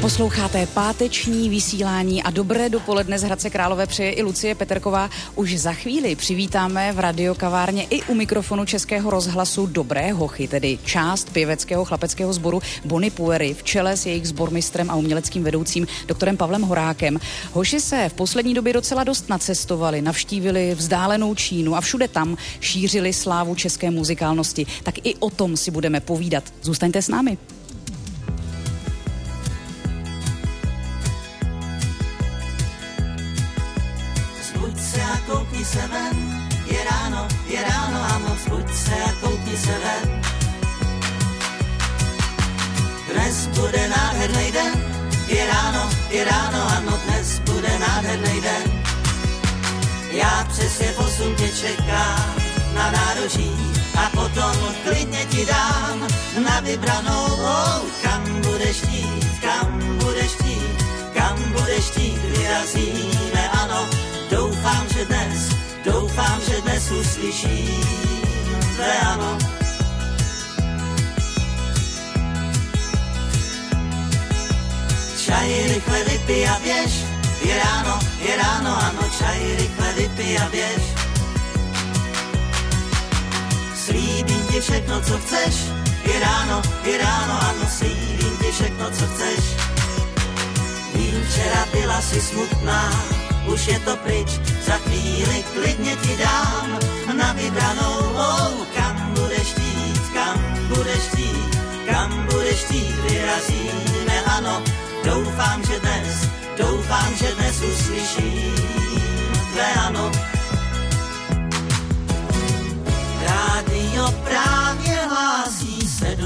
Posloucháte páteční vysílání a dobré dopoledne z Hradce Králové přeje i Lucie Peterková. Už za chvíli přivítáme v radiokavárně i u mikrofonu Českého rozhlasu Dobré hochy, tedy část pěveckého chlapeckého sboru Bony Puery v čele s jejich sbormistrem a uměleckým vedoucím doktorem Pavlem Horákem. Hoši se v poslední době docela dost nacestovali, navštívili vzdálenou Čínu a všude tam šířili slávu české muzikálnosti. Tak i o tom si budeme povídat. Zůstaňte s námi. Koukni se ven, je ráno, ano, zbuď se a koukni se ven. Dnes bude nádherný den, je ráno, ano, dnes bude nádherný den. Já přesně v 8 tě čekám na nároží a potom klidně ti dám na vybranou, kam budeš chtít, kam budeš chtít, vyrazíme, ano. Doufám, že dnes uslyším tvé ano. Čaj rychle vypij a běž, je ráno, ano, čaj rychle vypij a běž. Slíbím ti všechno, co chceš, je ráno, ano, slíbím ti všechno, co chceš. Vím, včera byla si smutná, už je to pryč, za chvíli klidně ti dám na vybranou, kam budeš chtít, vyrazíme, ano, doufám, že dnes uslyším tvé ano. Rádio právě hlásí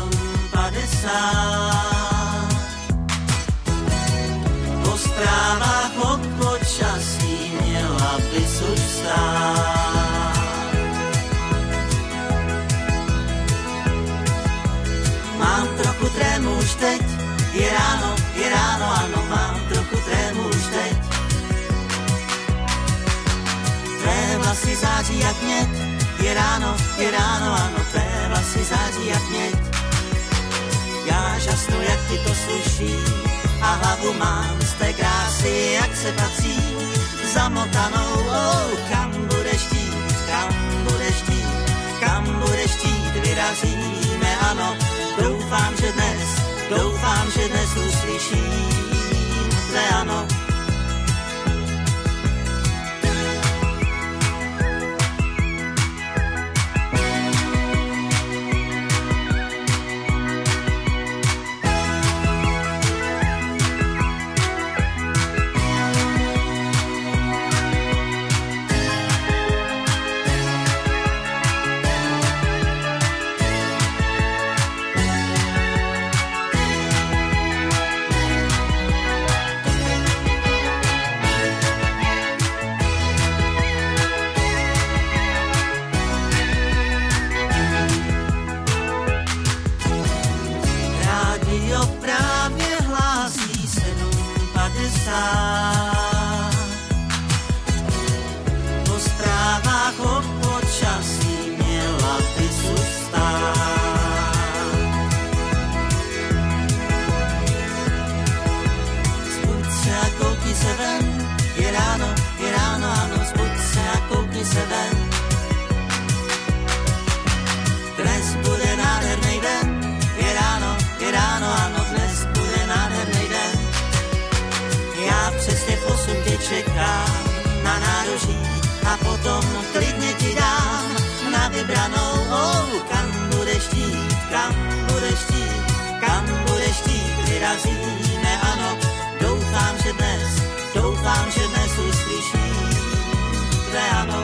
7:50, po zprávách od počasí měla bys už vstát. Mám trochu trému už teď, je ráno, ano, mám trochu trému už teď. Tvé vlasy září jak měď, je ráno, ano, tvé vlasy září jak měď. Já žasnu, jak ti to sluší, a hlavu mám z té krásy, jak se patří, zamotanou, kam budeš chtít, vyrazíme, ano, doufám, že dnes uslyším tvé ano. Po zprávách o počasí měla bys už vstát. Zbuď se a koukni se ven, je ráno, ano, zbuď se a koukni se ven. Dnes bude nádherný den, je ráno, ano, dnes bude nádherný den. Já přesně v 8 tě čekám na nároží a potom klidně ti dám na vybranou, kam budeš chtít, vyrazíme, ano, doufám, že dnes uslyším tvé ano.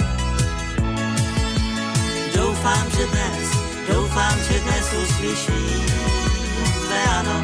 Doufám, že dnes uslyším tvé ano.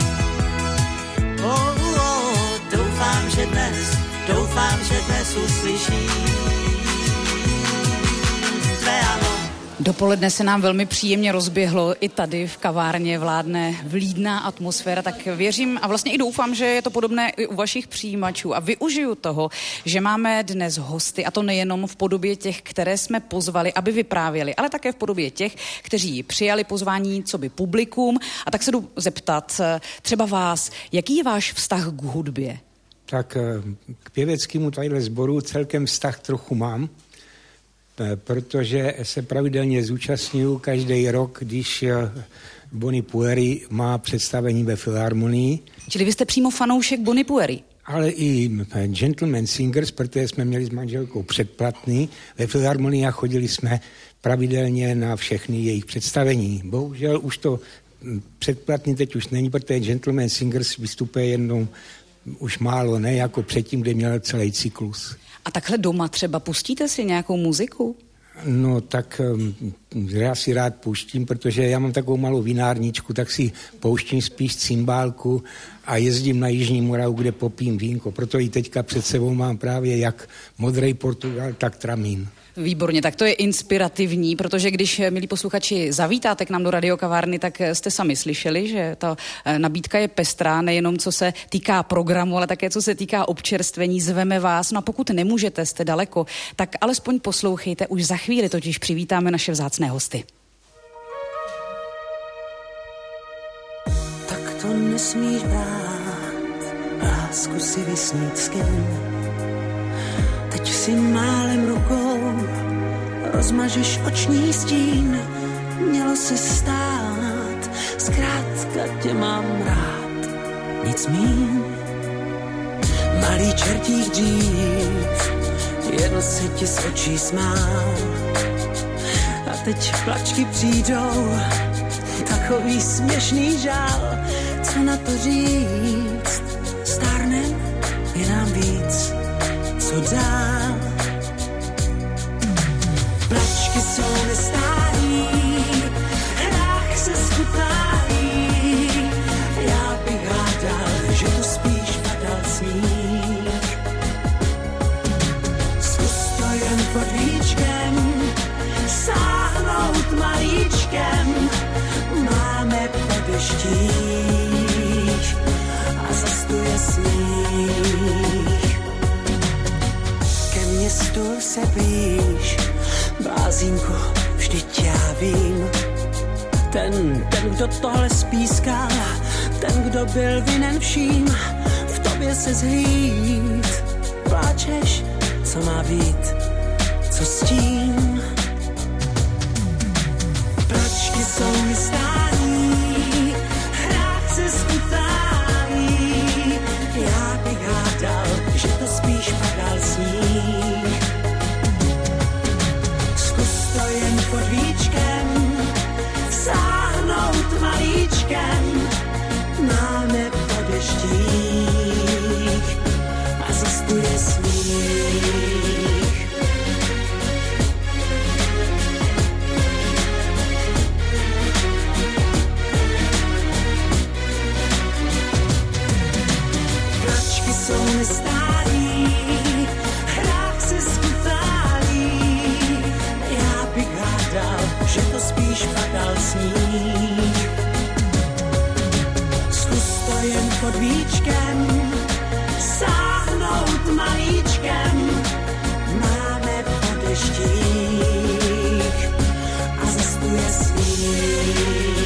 Doufám, že dnes uslyším tvé ano. Dopoledne se nám velmi příjemně rozběhlo, i tady v kavárně vládne vlídná atmosféra, tak věřím a vlastně i doufám, že je to podobné i u vašich přijímačů a využiju toho, že máme dnes hosty a to nejenom v podobě těch, které jsme pozvali, aby vyprávěli, ale také v podobě těch, kteří přijali pozvání coby publikum a tak se jdu zeptat třeba vás, jaký je váš vztah k hudbě? Tak k pěveckému tadyhle sboru celkem vztah trochu mám, protože se pravidelně zúčastňuju každý rok, když Bon Ipueri má představení ve Filharmonii. Čili vy jste přímo fanoušek Bon Ipueri? Ale i Gentleman Singers, protože jsme měli s manželkou předplatný ve Filharmonii a chodili jsme pravidelně na všechny jejich představení. Bohužel už to předplatný teď už není, protože Gentleman Singers vystupuje jednou už málo, ne jako předtím, kde měl celý cyklus. A takhle doma třeba pustíte si nějakou muziku? No tak já si rád pouštím, protože já mám takovou malou vinárničku, tak si pouštím spíš cymbálku a jezdím na Jižní Moravu, kde popím vínko. Proto i teďka před sebou mám právě jak Modrý Portugal, tak Tramín. Výborně, tak to je inspirativní, protože když, milí posluchači, zavítáte k nám do radiokavárny, tak jste sami slyšeli, že ta nabídka je pestrá, nejenom co se týká programu, ale také co se týká občerstvení, zveme vás. No a pokud nemůžete, jste daleko, tak alespoň poslouchejte, už za chvíli totiž přivítáme naše vzácné hosty. Tak to nesmíš brát, lásku si vysnít s kým. Teď si málem rukou rozmažeš oční stín. Mělo se stát, zkrátka tě mám rád, nic míň. Malý čertík dřív, jedno se ti z očí smál. A teď plačky přijdou, takový směšný žál. Co na to říct, stárnem je nám víc, co dál. Plačky jsou nestálí, hrách se skutálí. Já bych hádal, že tu spíš padal sníh. Zkus to jen pod víčkem, sáhnout malíčkem. Máme po deštích a zastuje sníh. Městu se blíž, blázínko, vždyť já vím. Ten, kdo tohle spískal, ten, kdo byl vinen vším, v tobě se zhlíd. Pláčeš, co má být, co s tím? Plačky jsou mi stálí, hrách se skutálí. Já bych hádal, že to spíš padal sníh. Zkus to jen pod víčkem, sáhnout malíčkem. Máme po deštích a zastuje sníh. Plačky jsou nestálí, hrách se skutálí. Já bych hádal, že to spíš padal sníh. Zkus to jen pod víčkem, sáhnout malíčkem. Máme po deštích a zastuje sníh.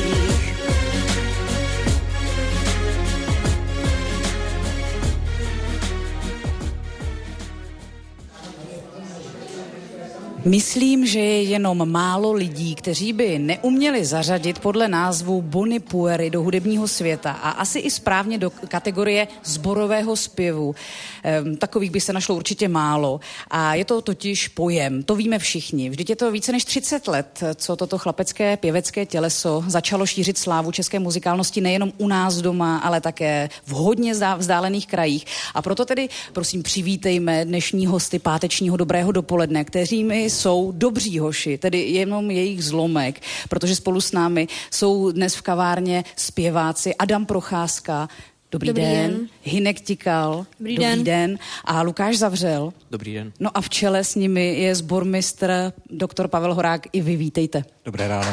Myslím, že je jenom málo lidí, kteří by neuměli zařadit podle názvu Bon Ipueri do hudebního světa a asi i správně do kategorie sborového zpěvu. Takových by se našlo určitě málo. A je to totiž pojem, to víme všichni. Vždyť je to více než 30 let, co toto chlapecké pěvecké těleso začalo šířit slávu české muzikálnosti nejenom u nás doma, ale také v hodně vzdálených krajích. A proto tedy, prosím, přivítejme dnešní hosty pátečního dobrého dopoledne, kteřími jsou dobří hoši, tedy jenom jejich zlomek, protože spolu s námi jsou dnes v kavárně zpěváci Adam Procházka, Dobrý den. Hynek Tikal. Dobrý den. A Lukáš Zavřel. Dobrý den. No a v čele s nimi je sbormistr doktor Pavel Horák. I vy vítejte. Dobré ráno.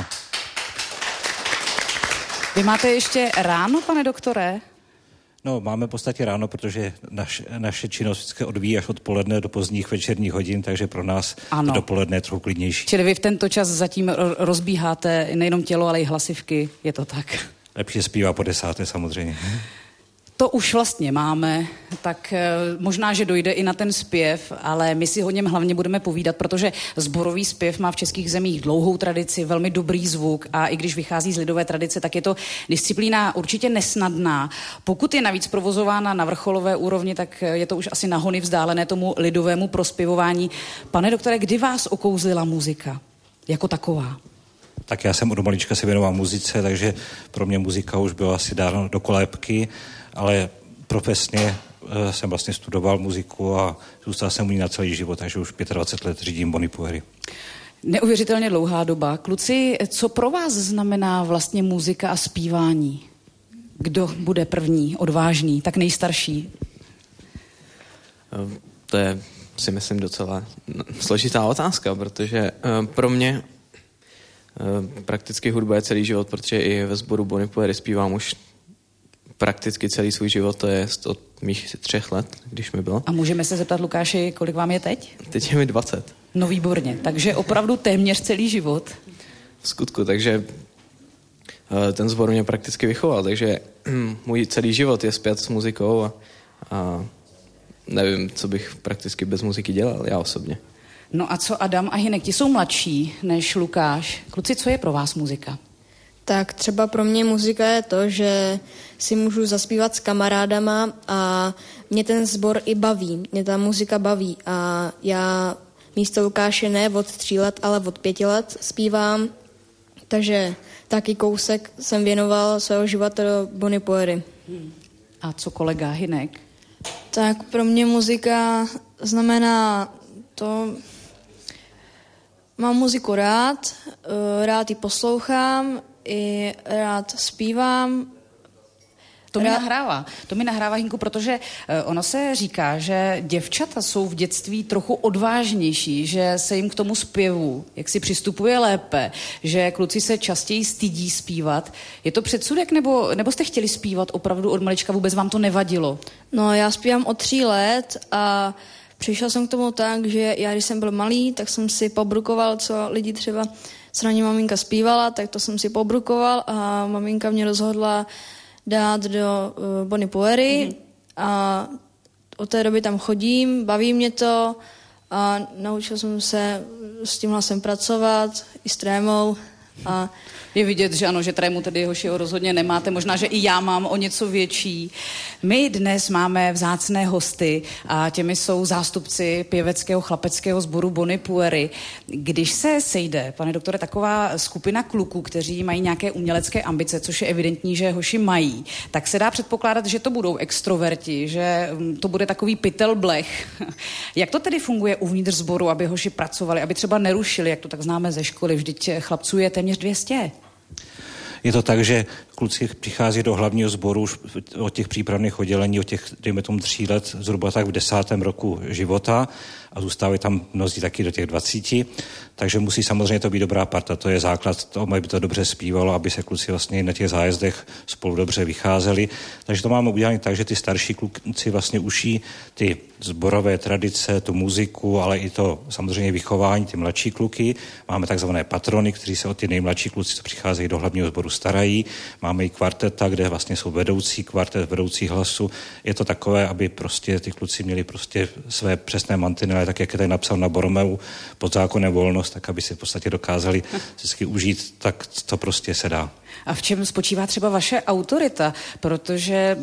Vy máte ještě ráno, pane doktore? No, máme v podstatě ráno, protože naše činnost vždycky odvíjí až odpoledne do pozdních večerních hodin, takže pro nás dopoledne je trochu klidnější. Čili vy v tento čas zatím rozbíháte nejenom tělo, ale i hlasivky, je to tak? Lepší zpívá po 10. samozřejmě. To už vlastně máme, tak možná, že dojde i na ten zpěv, ale my si o něm hlavně budeme povídat, protože sborový zpěv má v českých zemích dlouhou tradici, velmi dobrý zvuk a i když vychází z lidové tradice, tak je to disciplína určitě nesnadná. Pokud je navíc provozována na vrcholové úrovni, tak je to už asi na hony vzdálené tomu lidovému prospěvování. Pane doktore, kdy vás okouzlila muzika jako taková? Tak já jsem od malička se věnoval muzice, takže pro mě muzika už byla asi dáno do kolébky, ale profesně jsem vlastně studoval muziku a zůstal jsem u ní na celý život, takže už 25 let řídím Bonipuery. Neuvěřitelně dlouhá doba. Kluci, co pro vás znamená vlastně muzika a zpívání? Kdo bude první, odvážný, tak nejstarší? To je, si myslím, docela složitá otázka, protože pro mě prakticky hudba je celý život, protože i ve sboru Bonipuery zpívám už prakticky celý svůj život, to je od mých 3 let, když mi bylo. A můžeme se zeptat, Lukáši, kolik vám je teď? Teď je mi 20. No výborně, takže opravdu téměř celý život. V skutku, takže ten sbor mě prakticky vychoval, takže můj celý život je spjat s muzikou a nevím, co bych prakticky bez muziky dělal, já osobně. No a co Adam a Hynek, ti jsou mladší než Lukáš. Kluci, co je pro vás muzika? Tak třeba pro mě muzika je to, že si můžu zaspívat s kamarádama a mě ten sbor i baví, mě ta muzika baví a já místo Lukáše ne od 3 let, ale od 5 let zpívám, takže taky kousek jsem věnoval svého života do Bonipuery. A co kolega Hynek? Tak pro mě muzika znamená to, mám muziku rád ji poslouchám, i rád zpívám. To mi nahrává, Hynku, protože ono se říká, že děvčata jsou v dětství trochu odvážnější, že se jim k tomu zpěvu, jak si přistupuje lépe, že kluci se častěji stydí zpívat. Je to předsudek, nebo jste chtěli zpívat opravdu od malička, vůbec vám to nevadilo? No, já zpívám od 3 let a přišel jsem k tomu tak, že já, když jsem byl malý, tak jsem si pobrukoval, co lidi třeba, co na ně maminka zpívala, tak to jsem si pobrukoval a maminka mě rozhodla dát do Bonipuery a od té doby tam chodím, baví mě to a naučil jsem se s tím hlasem pracovat i s trémou a je vidět, že ano, že trému tedy hošiho rozhodně nemáte, možná, že i já mám o něco větší. My dnes máme vzácné hosty a těmi jsou zástupci pěveckého chlapeckého sboru Bonipuery. Když se sejde, pane doktore, taková skupina kluků, kteří mají nějaké umělecké ambice, což je evidentní, že hoši mají, tak se dá předpokládat, že to budou extroverti, že to bude takový pytel blech. Jak to tedy funguje uvnitř sboru, aby hoši pracovali, aby třeba nerušili, jak to tak známe ze školy, vždyť chlapců je téměř 200? Je to tak, že kluci přichází do hlavního sboru už od těch přípravných oddělení, od těch, dejme tomu 3 let, zhruba tak v 10. roku života a zůstávají tam mnozí taky do těch 20. Takže musí samozřejmě to být dobrá parta, to je základ toho, aby to dobře zpívalo, aby se kluci vlastně na těch zájezdech spolu dobře vycházeli. Takže to máme udělané tak, že ty starší kluci vlastně uší ty sborové tradice, tu muziku, ale i to samozřejmě vychování, ty mladší kluky. Máme takzvané patrony, kteří se o ty nejmladší kluci, co přicházejí do hlavního sboru, starají. Máme i kvarteta, kde vlastně jsou vedoucí kvartet, vedoucí hlasu. Je to takové, aby prostě ty kluci měli prostě své přesné mantinely, tak jak je tady napsal na Boromeu pod zákonem volnost, tak aby si v podstatě dokázali vždycky užít, tak to prostě se dá. A v čem spočívá třeba vaše autorita? Protože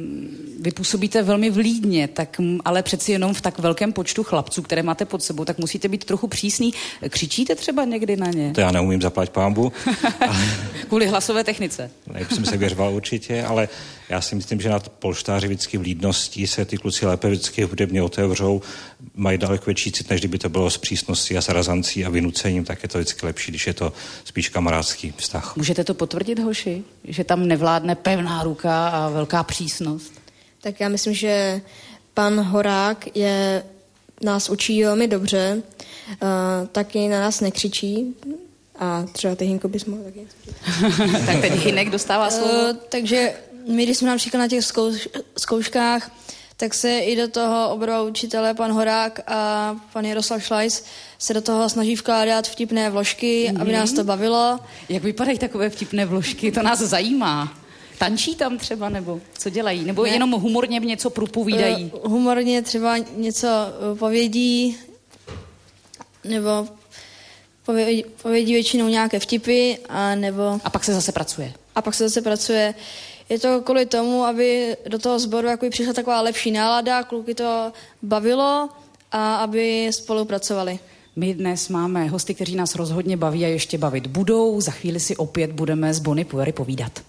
vy působíte velmi vlídně, tak, ale přeci jenom v tak velkém počtu chlapců, které máte pod sebou, tak musíte být trochu přísný. Křičíte třeba někdy na ně? To já neumím, zaplať pánbu. Kvůli hlasové technice. Nejprve jsem se věřoval určitě, ale já si myslím, že na polštáři vždycky vlídností se ty kluci lépe vždycky hudebně otevřou, mají daleko větší cit, než kdyby to bylo s přísností a s razancí a vynucením, tak je to vždycky lepší, když je to spíš kamarádský vztah. Můžete to potvrdit, hoši? Že tam nevládne pevná ruka a velká přísnost? Tak já myslím, že pan Horák nás učí velmi dobře, taky na nás nekřičí a třeba ty Hinko bys mohl taky. Tak teď Hinek dostává slovo. Takže my, když jsme například na těch zkouškách, tak se i do toho oba učitelé, pan Horák a pan Jaroslav Šlajs, se do toho snaží vkládat vtipné vložky, aby nás to bavilo. Jak vypadají takové vtipné vložky? To nás zajímá. Tančí tam třeba, nebo co dělají? Nebo ne. Jenom humorně něco průpovídají? Humorně třeba něco povědí, nebo povědí většinou nějaké vtipy, A pak se zase pracuje. Je to kvůli tomu, aby do toho sboru přišla taková lepší nálada, kluky to bavilo a aby spolupracovali. My dnes máme hosty, kteří nás rozhodně baví a ještě bavit budou. Za chvíli si opět budeme s Bon Iver povídat.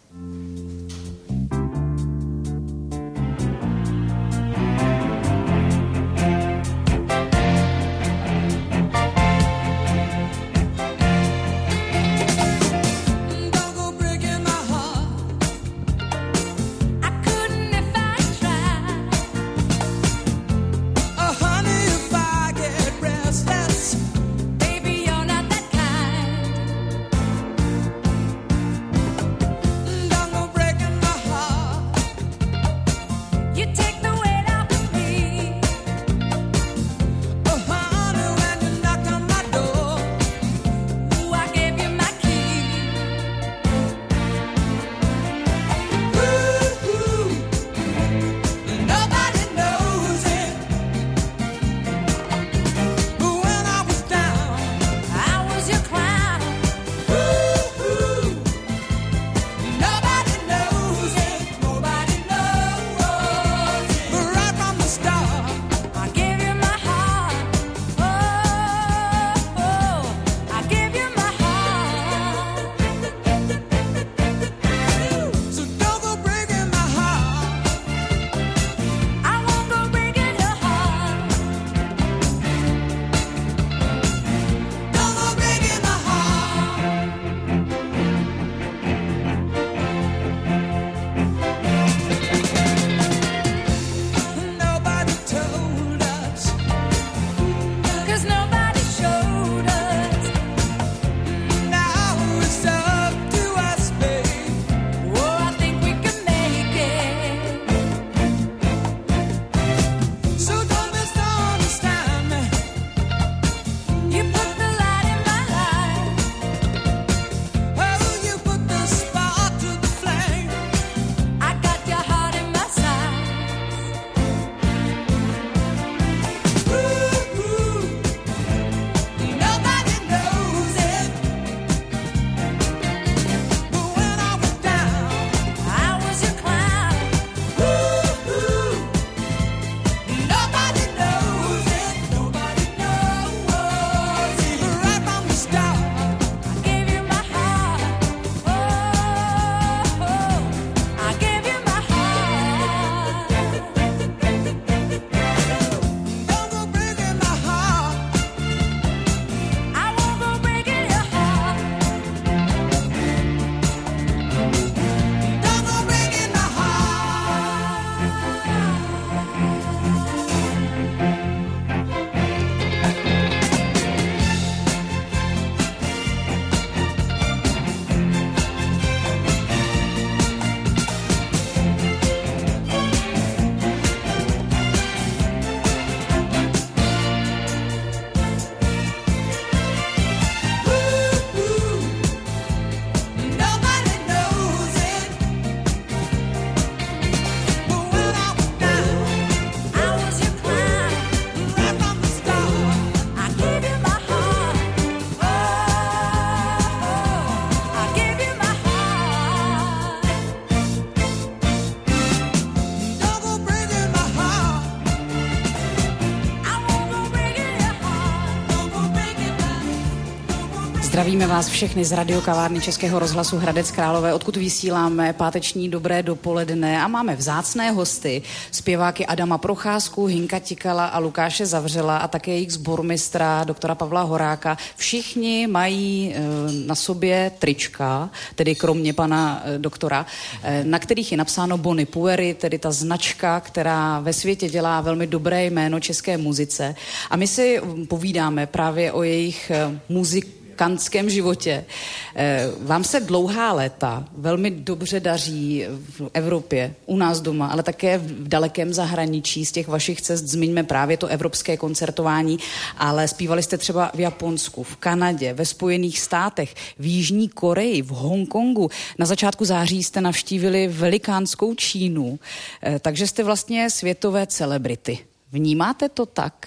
Zdravíme vás všechny z radiokavárny Českého rozhlasu Hradec Králové, odkud vysíláme páteční dobré dopoledne a máme vzácné hosty, zpěváky Adama Procházku, Hinka Tikala a Lukáše Zavřela a také jejich sbormistra doktora Pavla Horáka. Všichni mají na sobě trička, tedy kromě pana doktora, na kterých je napsáno Bony Puery, tedy ta značka, která ve světě dělá velmi dobré jméno české muzice. A my si povídáme právě o jejich muzikantském životě. Vám se dlouhá léta velmi dobře daří v Evropě, u nás doma, ale také v dalekém zahraničí. Z těch vašich cest zmiňme právě to evropské koncertování, ale zpívali jste třeba v Japonsku, v Kanadě, ve Spojených státech, v Jižní Koreji, v Hongkongu. Na začátku září jste navštívili velikánskou Čínu, takže jste vlastně světové celebrity. Vnímáte to tak?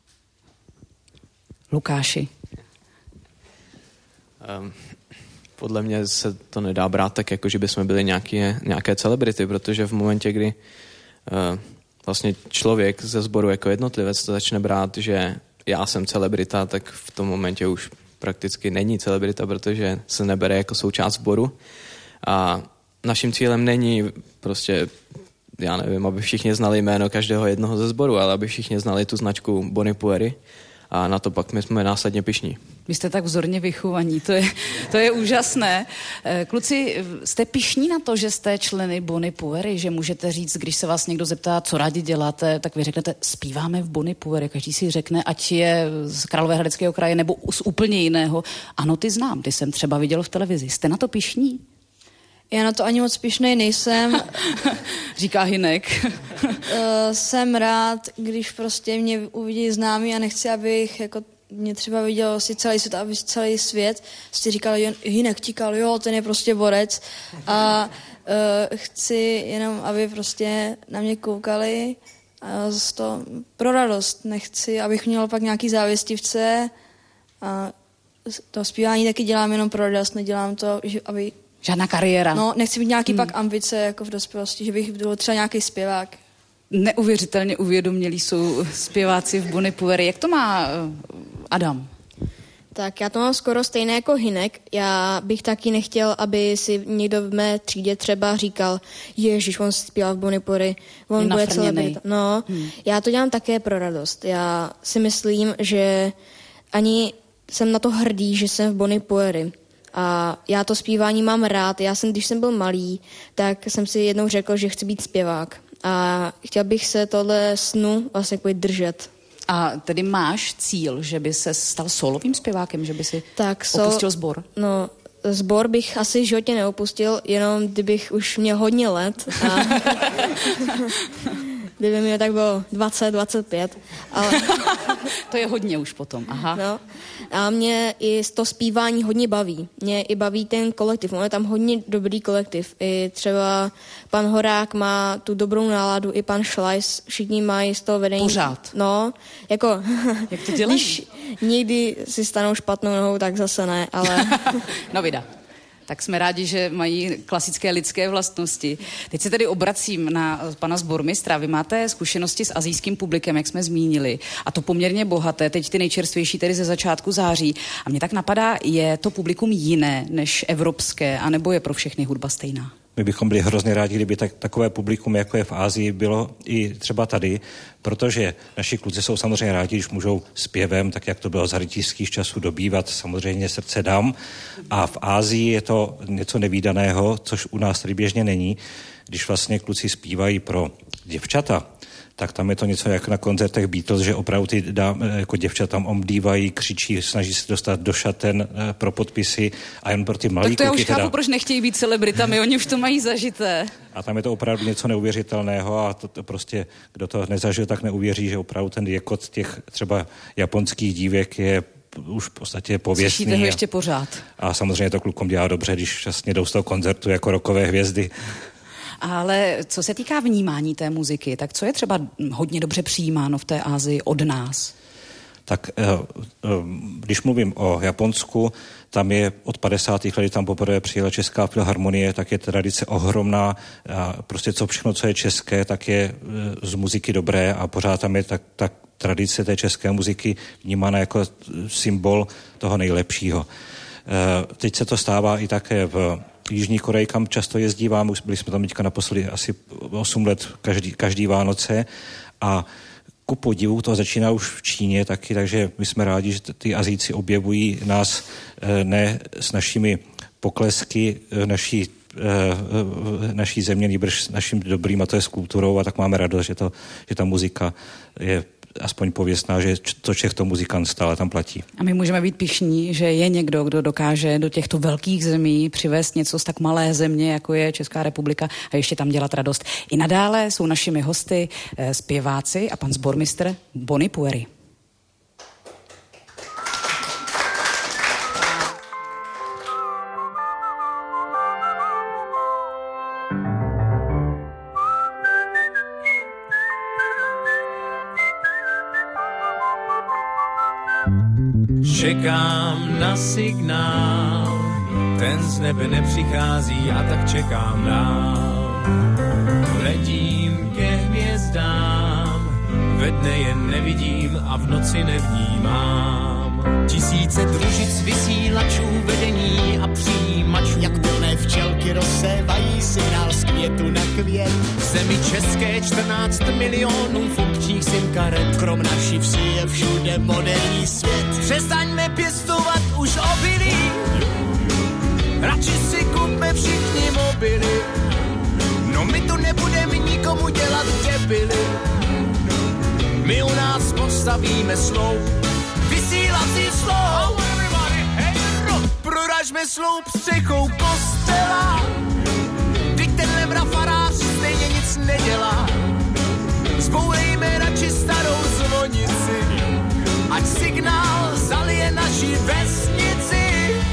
Lukáši. Podle mě se to nedá brát tak, jako že bychom byli nějaké celebrity, protože v momentě, kdy vlastně člověk ze sboru jako jednotlivec to začne brát, že já jsem celebrita, tak v tom momentě už prakticky není celebrita, protože se nebere jako součást sboru. A naším cílem není prostě, já nevím, aby všichni znali jméno každého jednoho ze sboru, ale aby všichni znali tu značku Bony Puery. A na to pak my jsme následně pyšní. Vy jste tak vzorně vychovaní, to je úžasné. Kluci, jste pyšní na to, že jste členy Bony Puery, že můžete říct, když se vás někdo zeptá, co rádi děláte, tak vy řeknete, zpíváme v Bony Puery. Každý si řekne, ať je z Královéhradeckého kraje nebo z úplně jiného. Ano, ty znám, ty jsem třeba viděl v televizi. Jste na to pyšní? Já na to ani moc pyšnej nejsem. Říká Hinek. Jsem rád, když prostě mě uvidí známí a nechci, abych jako mě třeba viděl si celý svět, aby celý svět si říkal, Hinek Tikal, jo, ten je prostě borec. A chci jenom, aby prostě na mě koukali a to pro radost. Nechci, abych měl pak nějaký závěstivce a to zpívání taky dělám jenom pro radost, nedělám to, aby žádná kariéra. No, nechci mít nějaký pak ambice jako v dospělosti, že bych byl třeba nějaký zpěvák. Neuvěřitelně uvědomělí jsou zpěváci v Bony Puery. Jak to má Adam? Tak já to mám skoro stejné jako Hinek. Já bych taky nechtěl, aby si někdo v mé třídě třeba říkal, ježiš, on zpívá v Bony Puery, on bude celebrita. No, já to dělám také pro radost. Já si myslím, že ani jsem na to hrdý, že jsem v Bony Puery. A já to zpívání mám rád. Když jsem byl malý, tak jsem si jednou řekl, že chci být zpěvák. A chtěl bych se tohle snu vlastně držet. A tedy máš cíl, že by se stal solovým zpěvákem, že by si opustil sbor? No, sbor bych asi v životě neopustil, jenom kdybych už měl hodně let. A kdyby mi tak bylo 20, 25. Ale to je hodně už potom, aha. No, a mě i to zpívání hodně baví. Mě i baví ten kolektiv, on je tam hodně dobrý kolektiv. I třeba pan Horák má tu dobrou náladu, i pan Šlajs, všichni mají z toho vedení. Pořád. No, jako jak to dělají? Když někdy si stanou špatnou nohou, tak zase ne, ale no vida. Tak jsme rádi, že mají klasické lidské vlastnosti. Teď se tedy obracím na pana sbormistra. Vy máte zkušenosti s asijským publikem, jak jsme zmínili, a to poměrně bohaté, teď ty nejčerstvější tedy ze začátku září. A mě tak napadá, je to publikum jiné než evropské, anebo je pro všechny hudba stejná? My bychom byli hrozně rádi, kdyby takové publikum, jako je v Asii, bylo i třeba tady, protože naši kluci jsou samozřejmě rádi, když můžou zpěvem, tak jak to bylo za rytířských časů, dobývat samozřejmě srdce dam. A v Asii je to něco nevídaného, což u nás tady běžně není. Když vlastně kluci zpívají pro děvčata, tak tam je to něco jak na koncertech Beatles, že opravdu ty jako děvčata tam omdívají, křičí, snaží se dostat do šaten pro podpisy a jen pro ty malý kluky. Tak to já už chápu, proč nechtějí být celebritami, oni už to mají zažité. A tam je to opravdu něco neuvěřitelného a to prostě, kdo to nezažil, tak neuvěří, že opravdu ten jekot těch třeba japonských dívek je už v podstatě pověstný. Slyšíte ho ještě pořád. A samozřejmě to klukům dělá dobře, když vlastně jdou z toho koncertu jako rockové hvězdy. Ale co se týká vnímání té muziky, tak co je třeba hodně dobře přijímáno v té Asii od nás? Tak když mluvím o Japonsku, tam je od 50. let, tam poprvé přijela Česká filharmonie, tak je tradice ohromná. A prostě všechno, co je české, tak je z muziky dobré a pořád tam je tak tradice té české muziky vnímána jako symbol toho nejlepšího. Teď se to stává i také v Jižní Koreji, kam často jezdívám, už byli jsme tam teďka naposledy asi 8 let každý Vánoce a ku podivu to začíná už v Číně taky, takže my jsme rádi, že ty Asijci objevují nás ne s našimi poklesky naší země, nýbrž s naším dobrým, a to je s kulturou, a tak máme radost, že ta muzika je aspoň pověstná, že to Čech to muzikant stále tam platí. A my můžeme být pyšní, že je někdo, kdo dokáže do těchto velkých zemí přivést něco z tak malé země, jako je Česká republika, a ještě tam dělat radost. I nadále jsou našimi hosty zpěváci a pan sbormistr Bony Puery. Čekám na signál, ten z nebe nepřichází a tak čekám dál. Letím ke hvězdám, ve dne je nevidím a v noci nevnímám. Tisíce družic vysílačů, vedení a přijímačů, jak plné včelky rozsévají signál z květu na květ. V zemi české 14 milionů funkčních simkaret, krom naší vsi je všude moderní svět. Přestaňme pěstovat už obilí, radši si kupme všichni mobily. No my tu nebudeme nikomu dělat debily, my u nás postavíme sloup, vysílací sloup. Proražme sloup střechou kostela, vždyť tenhle mrafarář stejně nic nedělá. Zbourejme radši starou zvonici, ať signál zalije naši vesnici.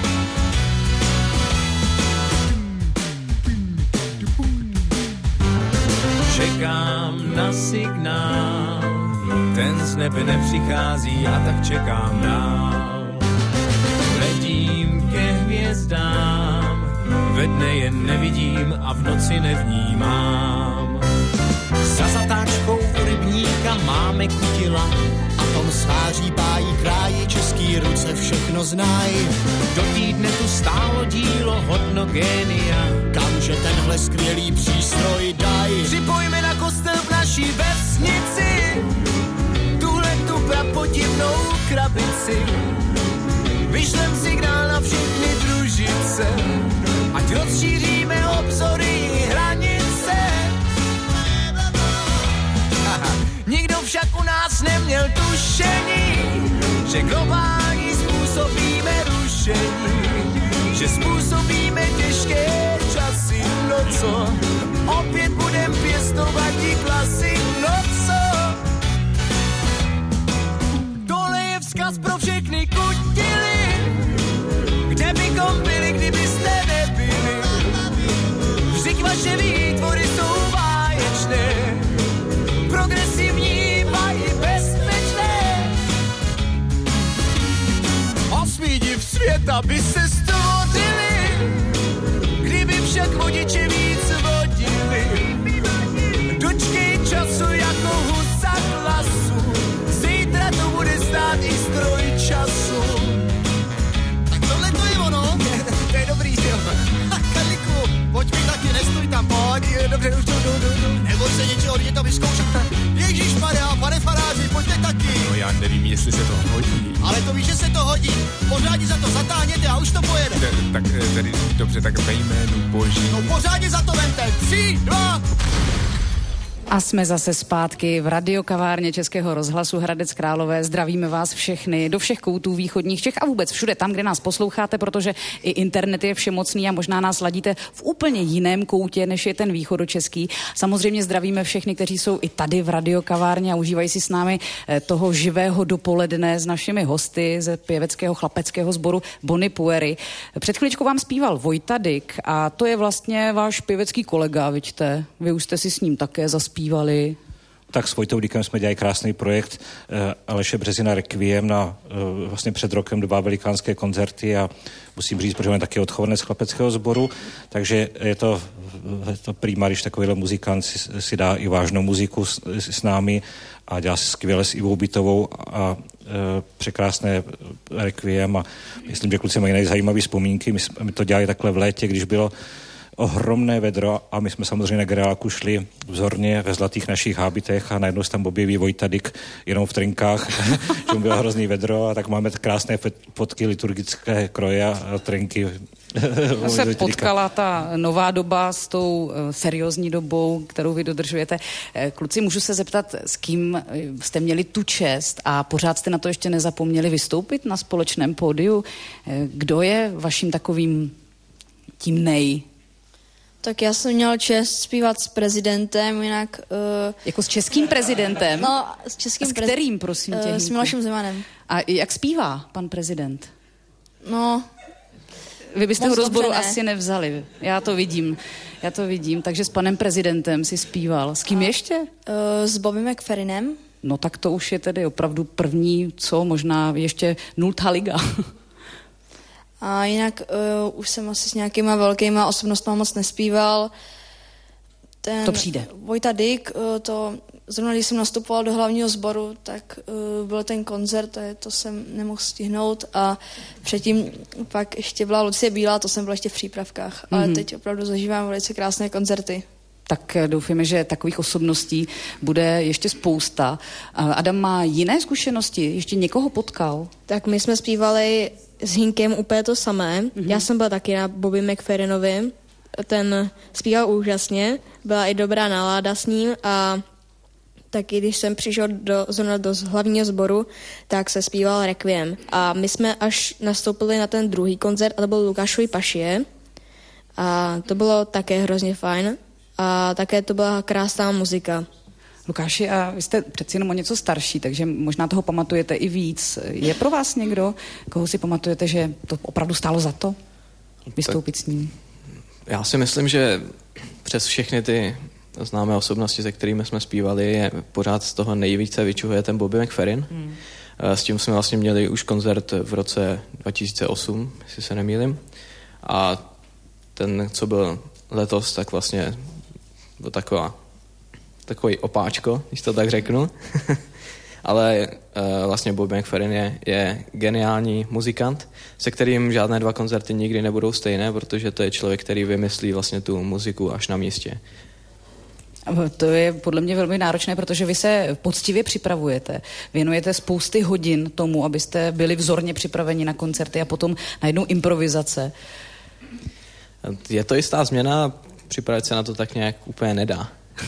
Čekám na signál, ten z nebe nepřichází a tak čekám dál. Letím ke hvězdám, ve dne je nevidím a v noci nevnímám. Za zatáčkou u rybníka máme kutila a tom sváří pájí kráji, český ruce všechno znají. Do týdne tu stálo dílo hodno génia, kamže tenhle skvělý přístroj daj. Připojme na kostel v naší vesnici tuhle tu prapodivnou krabici. Vyšlem signál na všechny družice, ať rozšíříme obzory i hranice. Nikdo však u nás neměl tušení, že globální způsobíme rušení, že způsobíme těžké časy. No co, opět budem pěstovat i klasy. No co, tohle je vzkaz pro všechny kutily, kde bychom byli, kdybyste nebyli. Vždyť vaše výtvory jsou báječné, progresivní a i bezpečné. Osmý div světa by se stvořili, kdyby však vodiče víc vodili. Dočkej času jako husa hlasu, zítra to bude stát i stroj času. Tak tohle to je ono. To je dobrý, jo. Karliku, pojď mi taky, nestoj tam, pojď. Dobře, už jdu. Neboj se něčeho, jde to vyzkoušet. Ježišmarja, pane faráři, pojďte taky. No já nevím, jestli se to hodí. Ale to víš, že se to hodí. Pořádně za to zatáhněte a už to pojede. Tak tedy dobře, tak ve jménu Boží. No pořádně za to vemte. 3, 2... A jsme zase zpátky v radiokavárně Českého rozhlasu Hradec Králové. Zdravíme vás všechny do všech koutů východních Čech a vůbec všude tam, kde nás posloucháte, protože i internet je všemocný a možná nás ladíte v úplně jiném koutě, než je ten východočeský. Samozřejmě zdravíme všechny, kteří jsou i tady v radiokavárně a užívají si s námi toho živého dopoledne s našimi hosty ze pěveckého chlapeckého sboru Bony Puery. Před chviličkou vám zpíval Vojta Dyk a to je vlastně váš pěvecký kolega, vidíte? Vy už jste si s ním také zaspívali. Tak s Vojtou Dykem jsme dělali krásný projekt Aleše Březina Requiem na vlastně před rokem 2 velikánské koncerty a musím říct, protože máme taky odchovanec chlapeckého sboru, takže je to to prýma, když takovýhle muzikant si dá i vážnou muziku s námi a dělá si skvěle s Ivou Bytovou a překrásné requiem a myslím, že kluci mají nejzajímavé vzpomínky. My to dělali takhle v létě, když bylo ohromné vedro a my jsme samozřejmě na Gereáku šli vzorně ve zlatých našich hábitech a najednou se tam objeví Vojta Dyk jenom v trinkách, že mu bylo hrozný vedro a tak máme krásné fotky liturgické kroje a trenky. Se potkala ta nová doba s tou seriózní dobou, kterou vy dodržujete. Kluci, můžu se zeptat, s kým jste měli tu čest a pořád jste na to ještě nezapomněli vystoupit na společném pódiu? Kdo je vaším takovým tím Tak já jsem měl čest zpívat s prezidentem, jinak... Jako s českým prezidentem? No, s českým prezidentem. S kterým, prosím tě? S Milošem Zemanem. A jak zpívá pan prezident? No... Vy byste ho rozboru asi nevzali. Já to vidím. Takže s panem prezidentem si zpíval. S kým ještě? S Bobby McFerrinem. No tak to už je tedy opravdu první, možná ještě 0. liga. A jinak už jsem asi s nějakýma velkýma osobnostmi moc nespíval. To přijde. Vojta Dyk, zrovna když jsem nastupoval do hlavního sboru, tak byl ten koncert, to jsem nemohl stihnout a předtím pak ještě byla Lucie Bílá, to jsem byl ještě v přípravkách, ale teď opravdu zažívám velice krásné koncerty. Tak doufáme, že takových osobností bude ještě spousta. Adam má jiné zkušenosti? Ještě někoho potkal? Tak my jsme zpívali s Hinkem úplně to samé. Já jsem byla taky na Bobby McFerrinovi. Ten zpíval úžasně, byla i dobrá nálada s ním a taky když jsem přišel zrovna do hlavního sboru, tak se zpíval requiem. A my jsme až nastoupili na ten druhý koncert a to byl Lukášovi Pašie. A to bylo také hrozně fajn. A také to byla krásná muzika. Lukáši, a vy jste přeci jenom o něco starší, takže možná toho pamatujete i víc. Je pro vás někdo, koho si pamatujete, že to opravdu stálo za to vystoupit s ním? Já si myslím, že přes všechny ty známé osobnosti, se kterými jsme zpívali, pořád z toho nejvíce vyčuhuje ten Bobby McFerrin. S tím jsme vlastně měli už koncert v roce 2008, jestli se nemýlím. A ten, co byl letos, tak vlastně byl takový opáčko, když to tak řeknu. Ale vlastně Bobby McFerrin je geniální muzikant, se kterým žádné dva koncerty nikdy nebudou stejné, protože to je člověk, který vymyslí vlastně tu muziku až na místě. To je podle mě velmi náročné, protože vy se poctivě připravujete. Věnujete spousty hodin tomu, abyste byli vzorně připraveni na koncerty a potom najednou improvizace. Je to jistá změna, připravit se na to tak nějak úplně nedá.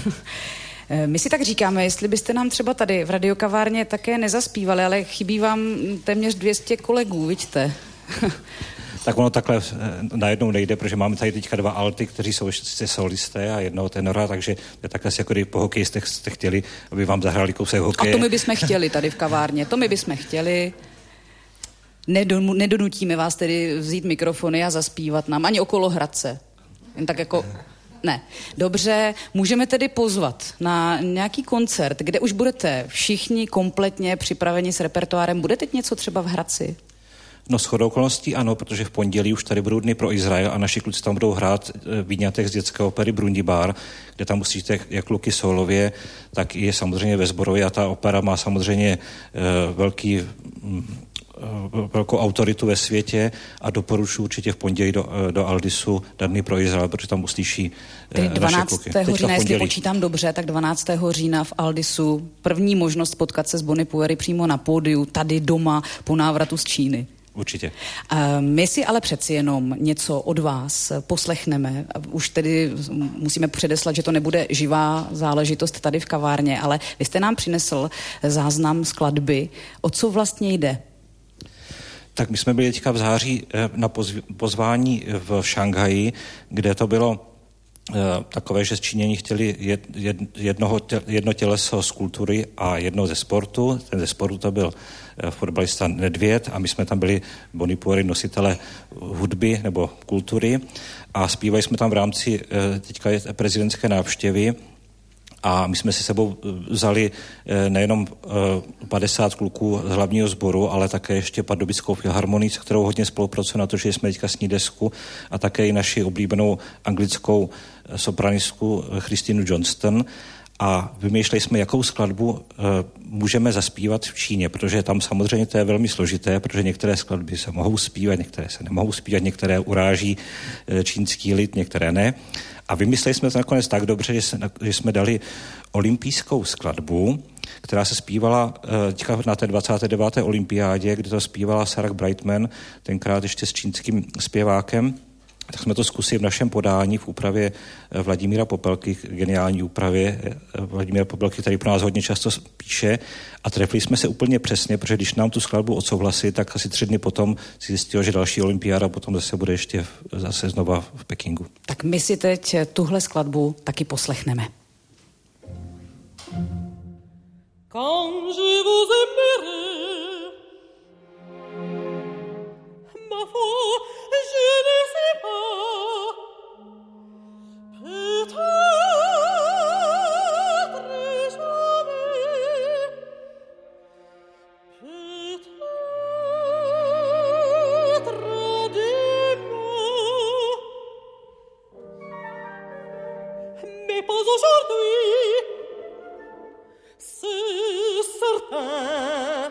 My si tak říkáme, jestli byste nám třeba tady v radiokavárně také nezaspívali, ale chybí vám téměř 200 kolegů, vidíte? Tak ono takhle najednou nejde, protože máme tady teďka 2 alty, kteří jsou sice solisté a jednoho tenora, takže je takhle si jako kdyby po hokejistech jste chtěli, aby vám zahráli kousek hokeje. A to my bychom chtěli tady v kavárně, Nedonutíme vás tedy vzít mikrofony a zaspívat nám, ani okolo Hradce. Jen tak jako... Ne. Dobře, můžeme tedy pozvat na nějaký koncert, kde už budete všichni kompletně připraveni s repertoárem. Bude teď něco třeba v Hradci? No shodou okolností ano, protože v pondělí už tady budou Dny pro Izrael a naši kluci tam budou hrát výňatek z dětské opery Brundibar, kde tam musíte jak kluky solově, tak i samozřejmě ve sborově a ta opera má samozřejmě velkou autoritu ve světě a doporučuji určitě v pondělí do Aldisu na Dny pro Izrael, protože tam uslyší naše kluky. 12. října, jestli počítám dobře, tak 12. října v Aldisu první možnost potkat se s Bonnie Puery přímo na pódiu, tady doma po návratu z Číny. Určitě. My si ale přeci jenom něco od vás poslechneme. Už tedy musíme předeslat, že to nebude živá záležitost tady v kavárně, ale vy jste nám přinesl záznam skladby. O co vlastně jde? Tak my jsme byli teďka v září na pozvání v Šanghaji, kde to bylo takové, že Číňani chtěli jedno těleso z kultury a jedno ze sportu. Ten ze sportu to byl fotbalista Nedvěd a my jsme tam byli Bonnie Puery, nositele hudby nebo kultury a zpívali jsme tam v rámci teďka prezidentské návštěvy A my jsme si sebou vzali nejenom 50 kluků z hlavního sboru, ale také ještě Pardubickou filharmonii, s kterou hodně spolupracujeme, natočili jsme teďka s ní desku, a také i naši oblíbenou anglickou sopranistku Christinu Johnston. A vymýšleli jsme, jakou skladbu můžeme zaspívat v Číně, protože tam samozřejmě to je velmi složité, protože některé skladby se mohou zpívat, některé se nemohou zpívat, některé uráží čínský lid, některé ne. A vymysleli jsme to nakonec tak dobře, že jsme dali olympijskou skladbu, která se zpívala na té 29. olympiádě, kde to zpívala Sarah Brightman, tenkrát ještě s čínským zpěvákem. Tak jsme to zkusili v našem podání v úpravě Vladimíra Popelky, geniální úpravě Vladimíra Popelky, který pro nás hodně často píše, a trefili jsme se úplně přesně, protože když nám tu skladbu odsouhlasili, tak asi 3 dny potom si zjistilo, že další olympiáda potom zase bude ještě zase znova v Pekingu. Tak my si teď tuhle skladbu taky poslechneme. Quand je vous aimerai, ma foi, je ne sais pas, peut-être jamais, peut-être demain, mais pas aujourd'hui, c'est certain.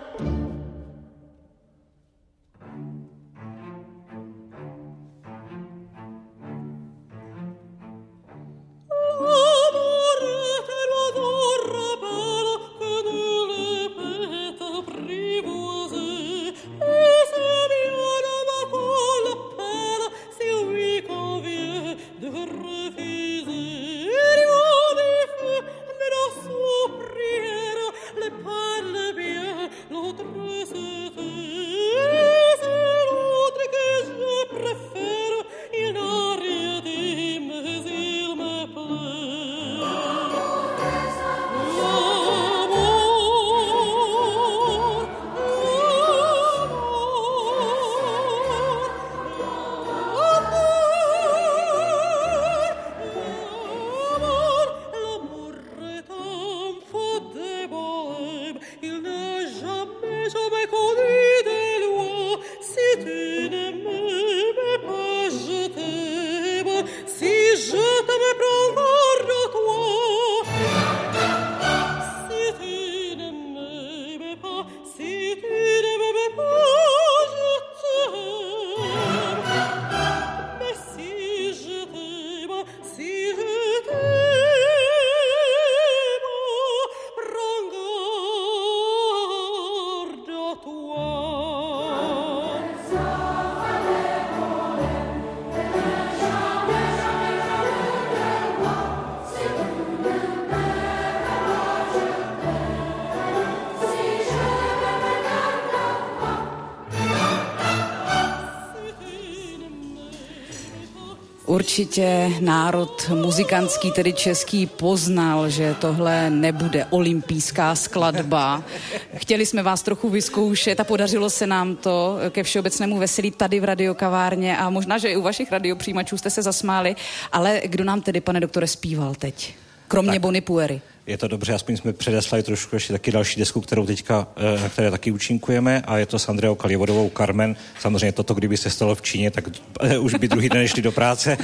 Určitě národ muzikantský, tedy český, poznal, že tohle nebude olympijská skladba. Chtěli jsme vás trochu vyzkoušet a podařilo se nám to ke všeobecnému veselí tady v radiokavárně a možná, že i u vašich radiopřijímačů jste se zasmáli, ale kdo nám tedy, pane doktore, zpíval teď? Kromě Bony Puery. Je to dobře, aspoň jsme předeslali trošku ještě taky další desku, kterou teďka, na které taky účinkujeme, a je to s Andreou Kaljevodovou Carmen. Samozřejmě toto, kdyby se stalo v Číně, tak už by druhý den nešli do práce.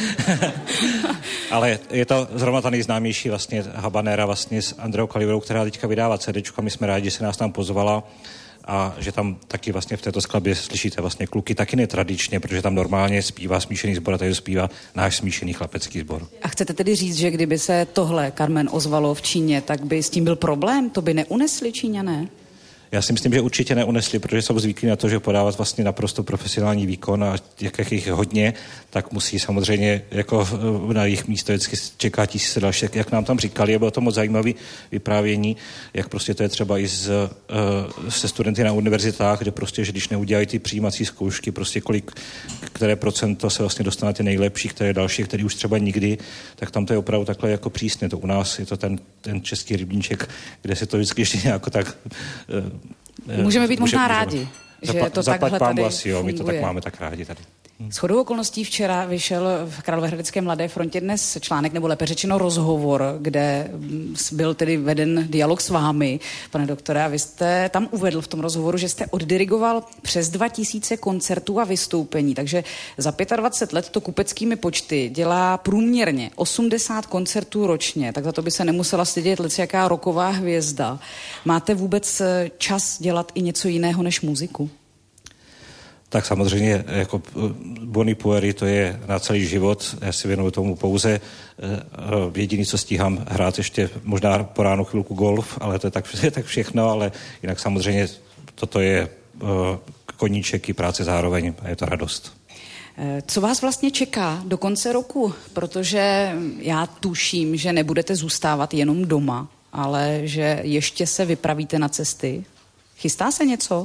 Ale je to zrovna ta nejznámější vlastně habanera vlastně s Andreou Kaljevodovou, která teďka vydává CDčko. My jsme rádi, že se nás tam pozvala a že tam taky vlastně v této skladbě slyšíte vlastně kluky taky netradičně, protože tam normálně zpívá smíšený sbor a tady zpívá náš smíšený chlapecký sbor. A chcete tedy říct, že kdyby se tohle Carmen ozvalo v Číně, tak by s tím byl problém? To by neunesli Číňané? Já si myslím, že určitě neunesli, protože jsou zvyklí na to, že podávat vlastně naprosto profesionální výkon a jak jich hodně, tak musí samozřejmě jako na jejich místo vždycky čeká tisíce další, jak nám tam říkali. A bylo to moc zajímavé vyprávění, jak prostě to je třeba i se studenty na univerzitách, kde prostě, že když neudělají ty přijímací zkoušky, prostě které procento se vlastně dostane ty nejlepší, které další, který už třeba nikdy, tak tam to je opravdu takhle jako přísně. To u nás je to ten český rybníček, kde se to vždycky ještě nějak tak můžeme být možná rádi. že to zaplať takhle tady asi, jo, funguje. my to tak máme tak rádi tady. Shodou okolností včera vyšel v Královéhradecké Mladé frontě dnes článek, nebo lépe řečeno rozhovor, kde byl tedy veden dialog s vámi, pane doktore, a vy jste tam uvedl v tom rozhovoru, že jste oddirigoval přes 2000 koncertů a vystoupení, takže za 25 let to kupeckými počty dělá průměrně 80 koncertů ročně, tak za to by se nemusela stydět jaká roková hvězda. Máte vůbec čas dělat i něco jiného než muziku? Tak samozřejmě jako Bonipuery to je na celý život, já si věnuju tomu pouze. Jediný, co stíhám hrát ještě možná po ránu chvilku golf, ale to je tak všechno, ale jinak samozřejmě toto je koníček i práce zároveň a je to radost. Co vás vlastně čeká do konce roku? Protože já tuším, že nebudete zůstávat jenom doma, ale že ještě se vypravíte na cesty. Chystá se něco?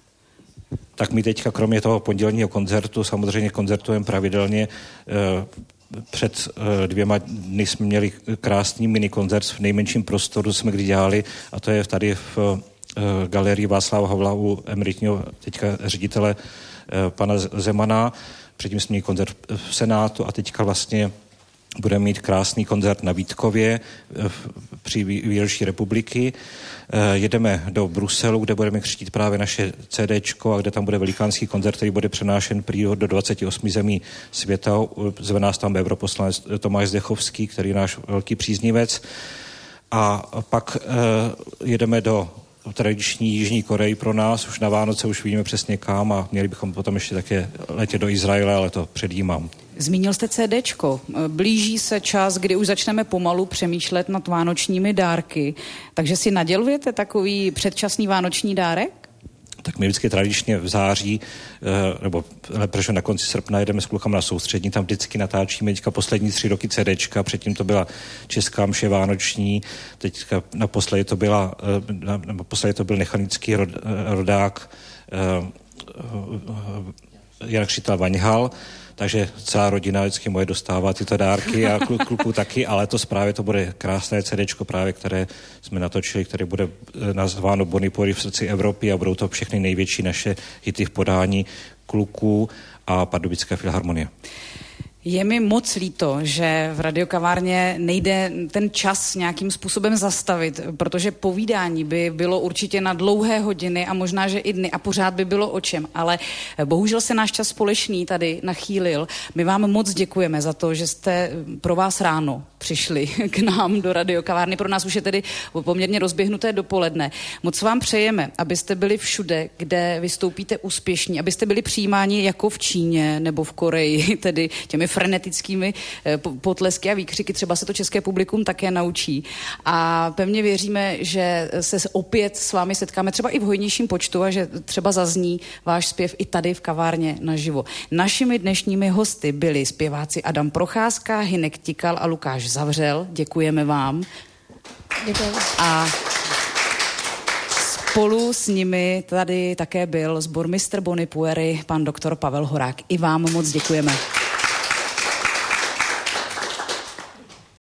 Tak my teďka kromě toho pondělního koncertu samozřejmě koncertujeme pravidelně. Před 2 dny jsme měli krásný minikoncert v nejmenším prostoru, jsme kdy dělali, a to je tady v galerii Václava Havla u emeritního teďka ředitele pana Zemana. Předtím jsme měli koncert v Senátu a teďka vlastně budeme mít krásný koncert na Vítkově při výročí republiky. Jedeme do Bruselu, kde budeme křtít právě naše CDčko a kde tam bude velikánský koncert, který bude přenášen prý do 28 zemí světa. Zve nás tam europoslanec Tomáš Zdechovský, který je náš velký příznivec. A pak jedeme do tradiční Jižní Koreji pro nás. Už na Vánoce už vidíme přesně kam a měli bychom potom ještě také letět do Izraele, ale to předjímám. Zmínil jste CDčko. Blíží se čas, kdy už začneme pomalu přemýšlet nad vánočními dárky. Takže si nadělujete takový předčasný vánoční dárek? Tak my vždycky tradičně v září, nebo lepře na konci srpna jedeme s klukama na soustřední, tam vždycky natáčíme teďka poslední 3 roky CDčka, předtím to byla Česká mše vánoční, teďka naposledy to byl Nechanický rodák Jan Křitel Vaňhal, takže celá rodina vždycky moje dostává tyto dárky a kluků taky, ale to právě to bude krásné CDčko právě, které jsme natočili, které bude nazváno Bonipuery v srdci Evropy a budou to všechny největší naše hity v podání kluků a Pardubické filharmonie. Je mi moc líto, že v radiokavárně nejde ten čas nějakým způsobem zastavit, protože povídání by bylo určitě na dlouhé hodiny a možná, že i dny a pořád by bylo o čem, ale bohužel se náš čas společný tady nachýlil. My vám moc děkujeme za to, že jste pro vás ráno přišli k nám do radiokavárny. Pro nás už je tedy poměrně rozběhnuté dopoledne. Moc vám přejeme, abyste byli všude, kde vystoupíte úspěšní, abyste byli přijímáni jako v Číně nebo v Koreji, tedy těmi frenetickými potlesky a výkřiky. Třeba se to české publikum také naučí. A pevně věříme, že se opět s vámi setkáme třeba i v hojnějším počtu a že třeba zazní váš zpěv i tady v kavárně naživo. Našimi dnešními hosty byli zpěváci Adam Procházka, Hynek Tikal a Lukáš Zavřel. Děkujeme vám. Děkujeme. A spolu s nimi tady také byl sbormistr Bonipuery, pan doktor Pavel Horák. I vám moc děkujeme.